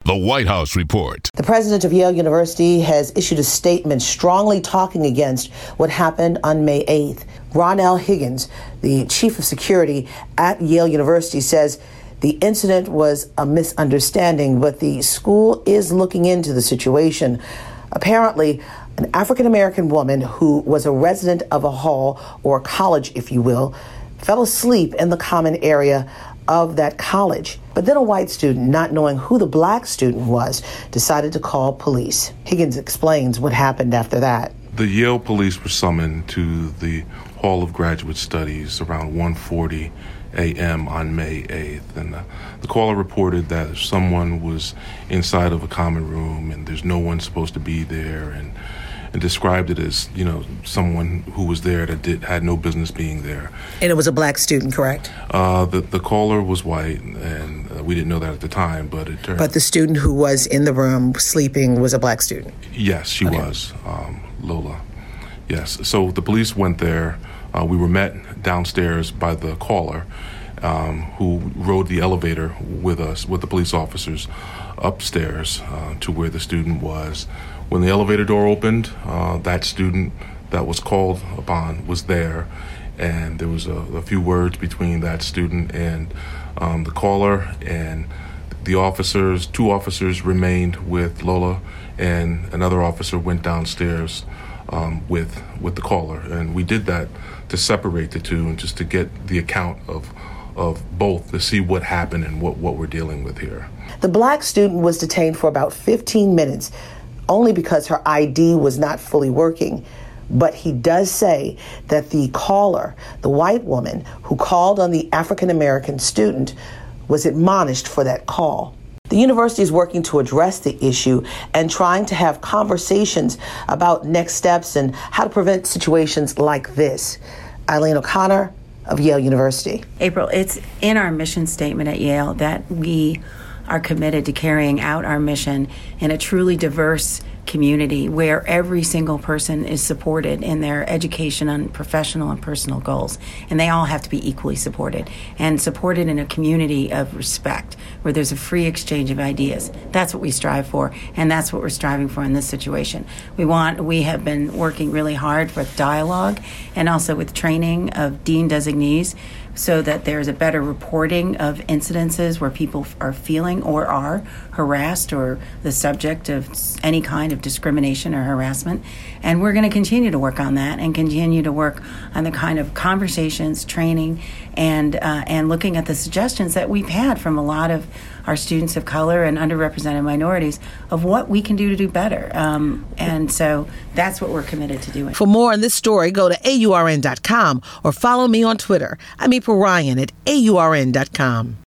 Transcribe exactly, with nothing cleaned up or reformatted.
The White House Report. The president of Yale University has issued a statement strongly talking against what happened on May eighth. Ronell Higgins, the chief of security at Yale University, says the incident was a misunderstanding, but the school is looking into the situation. Apparently, an African-American woman who was a resident of a hall, or college, if you will, fell asleep in the common area of that college. But then a white student, not knowing who the black student was, decided to call police. Higgins explains what happened after that. The Yale police were summoned to the Hall of Graduate Studies around one forty a.m. on May eighth. And uh, the caller reported that someone was inside of a common room and there's no one supposed to be there, and and described it as, you know, someone who was there that did had no business being there. And it was a black student, correct? Uh, the, the caller was white, and uh, we didn't know that at the time, but it turned... But the student who was in the room sleeping was a black student? Yes, she okay. was, um, Lola. Yes, so the police went there. Uh, we were met downstairs by the caller, um, who rode the elevator with us, with the police officers, upstairs uh, to where the student was. When the elevator door opened, uh, that student that was called upon was there, and there was a, a few words between that student and um, the caller, and the officers, two officers remained with Lola, and another officer went downstairs um, with with the caller. And we did that to separate the two and just to get the account of of both, to see what happened and what, what we're dealing with here. The black student was detained for about fifteen minutes, only because her I D was not fully working. But he does say that the caller, the white woman who called on the African-American student, was admonished for that call. The university is working to address the issue and trying to have conversations about next steps and how to prevent situations like this. Eileen O'Connor of Yale University. April, it's in our mission statement at Yale that we are committed to carrying out our mission in a truly diverse community where every single person is supported in their education and professional and personal goals. And they all have to be equally supported, and supported in a community of respect where there's a free exchange of ideas. That's what we strive for, and that's what we're striving for in this situation. We want, we have been working really hard with dialogue and also with training of dean designees so that there's a better reporting of incidences where people are feeling or are harassed or the subject of any kind of discrimination or harassment. And we're going to continue to work on that and continue to work on the kind of conversations, training, and uh, and looking at the suggestions that we've had from a lot of our students of color and underrepresented minorities of what we can do to do better. Um, and so that's what we're committed to doing. For more on this story, go to A U R N dot com or follow me on Twitter. I'm April Ryan at A U R N dot com.